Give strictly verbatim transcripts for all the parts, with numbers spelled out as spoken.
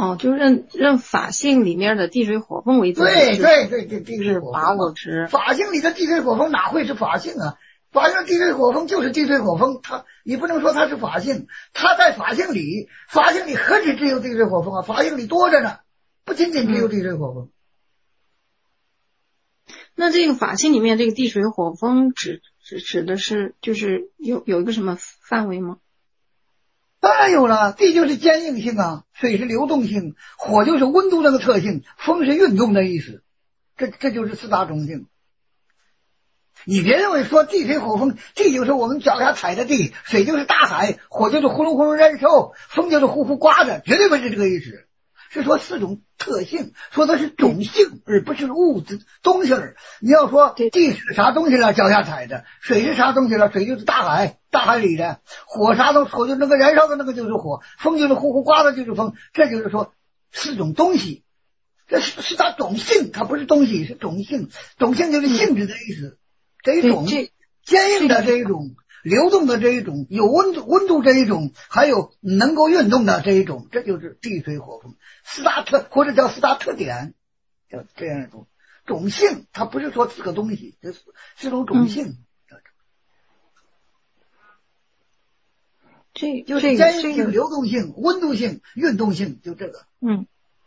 哦，就认认法性里面的地水火风为自己， 对对对对，地水是火风法我执。 法性里的地水火风哪会是法性啊？法性地水火风就是地水火风，它你不能说它是法性，它在法性里，法性里何止只有地水火风啊？法性里多着呢，不仅仅只有地水火风。 嗯、那这个法性里面这个地水火风指指指的是就是有有一个什么范围吗？ 当然有了，地就是坚硬性啊，水是流动性，火就是温度那个特性，风是运动的意思，这这就是四大中性。你别认为说地水火风，地就是我们脚下踩的地，水就是大海，火就是呼噜呼噜燃烧，风就是呼呼刮着，绝对不是这个意思。是说四种特性，说的是种性，而不是物质东西儿。你要说地是啥东西了，脚下踩的；水是啥东西了，水就是大海，大海里的；火啥东火就那个燃烧的那个就是火，风就是呼呼刮的就是风。这就是说四种东西，这是是它种性，它不是东西，是种性。种性就是性质的意思。这一种坚硬的这一种，流动的这一种，有温度温度这一种，还有能够运动的这一种，这就是地水火风四大特，或者叫四大特点，叫这样一种种性。它不是说四个东西，这是是种种性。嗯、 这就是坚硬性、流动性、温度性、运动性，就这个。 嗯，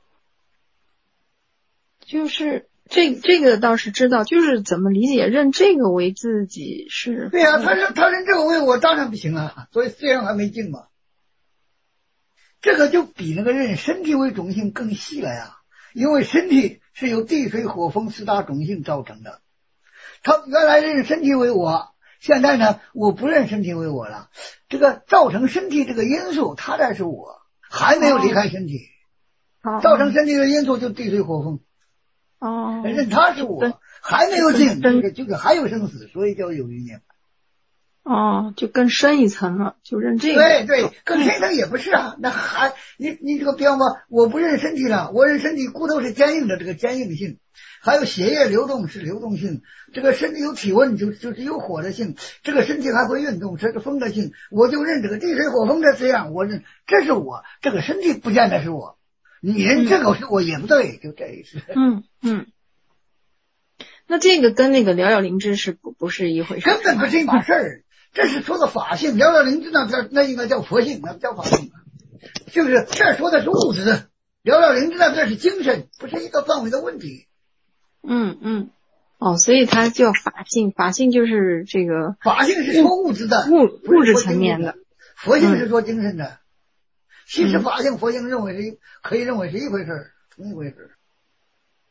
就是这这个倒是知道，就是怎么理解认这个为自己是？ 对呀、啊，他认他认这个为我，当然不行啊。所以虽然还没进嘛，这个就比那个认身体为种性更细了呀。因为身体是由地水火风四大种性造成的，他原来认身体为我，现在呢我不认身体为我了。这个造成身体这个因素，它才是我，还没有离开身体。 哦、 造成身体的因素就地水火风。 哦， 认他是我，还没有进，这个这个还有生死，所以叫有余念。 哦，就更深一层了，就认这个。 对对，更深一层也不是啊，那还你你这个比方说，我不认身体了，我认身体骨头是坚硬的，这个坚硬性，还有血液流动是流动性，这个身体有体温就就是有火的性，这个身体还会运动，这是风的性，我就认这个地水火风的这样，我认这是我，这个身体不见得是我。你认这个是我也不对，就这意思。 嗯嗯，那这个跟那个寥寥灵芝是不不是一回事？ 根本不是一码事儿。这是说的法性，寥寥灵芝那那应该叫佛性，那不叫法性，是不是？这说的是物质，寥寥灵芝那这是精神，不是一个范围的问题。 嗯嗯，哦，所以它叫法性，法性就是这个法性是说物质的， 物物质层面的， 佛性是说精神的。嗯、其实法性、佛性认为是可以认为是一回事，同一回事。